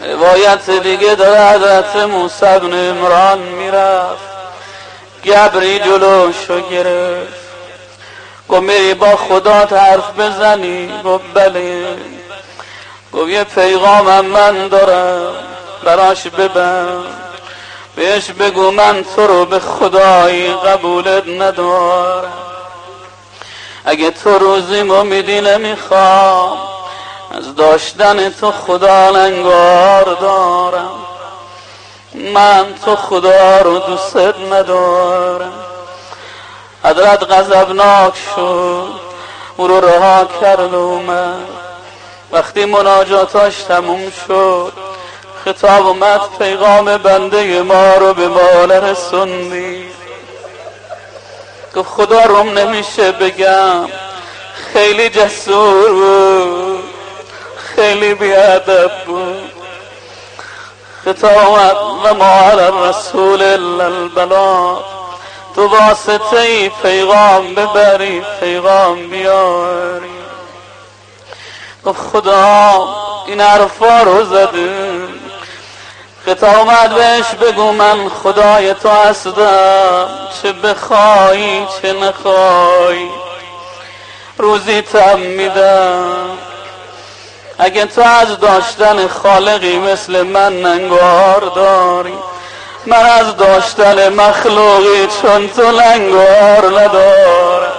روایت دیگه داره حضرت موسی بن عمران میرفت، گبری جلوشو گرفت، گفت میری با خدا حرف بزنی؟ گفت بله. گفت یه پیغامم من دارم، براش ببند، بهش بگو من تو رو به خدایی قبولت ندارم، اگه تو روزیمو میدی نمیخوام، از داشتن تو خدا لنگار دارم، من تو خدا رو دوست ندارم. حضرت غضبناک شد، او رو رها کرد و اومد. وقتی مناجاتاش تموم شد، خطاب اومد، پیغام بنده ما رو به ما نرسوندی. گفت خدا روم نمیشه بگم، خیلی جسور بود، خیلی بیادب بود. خطاب اومد و ما علی الرسول الا البلاغ، تو واسطه ای پیغام ببری، پیغام بیاری. گفت خدا این حرفا رو زده. خطاب اومد بهش بگو من خدای تو هستم، چه بخوایی چه نخوایی روزی تم میدم. اگه تو از داشتن خالقی مثل من انگار داری، من از داشتن مخلوقی چون تو لنگار ندارم.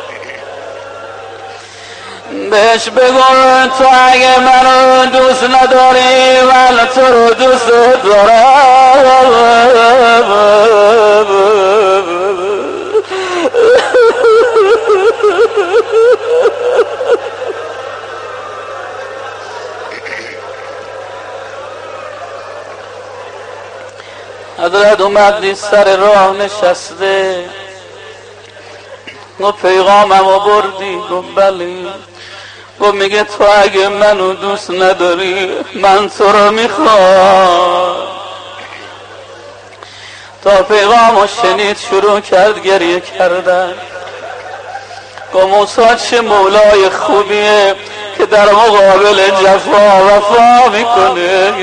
بهش بگو تو اگه منو دوست نداری، من تو رو دوست دارم. حضرت اومد سر راه نشسته، گفت پیغاممو بردی؟ گفت بله. گفت میگه تو اگه منو دوست نداری، من تو رو میخوام. تا پیغامو شنید شروع کرد گریه کردن. گفت موسی چه مولای خوبیه که در مقابل جفا وفا میکنه،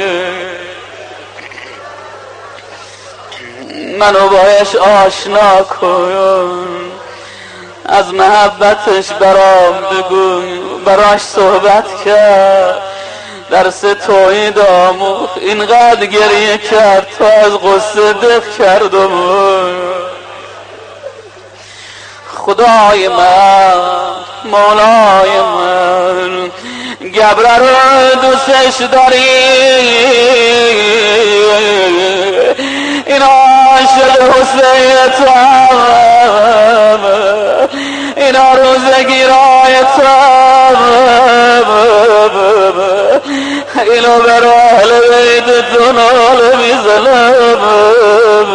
منو بایش آشنا کن، از محبتش برام بگو. براش صحبت کرد، درس توحید آموخت، اینقدر گریه کرد تا از غصه دف کرد و خدای من، مولای من، گبره رو دوستش داری؟ این عاشق حسین تو هم، اینا روزگیرای تو هم، اینو بر اهل بیت تو ناله میزنم.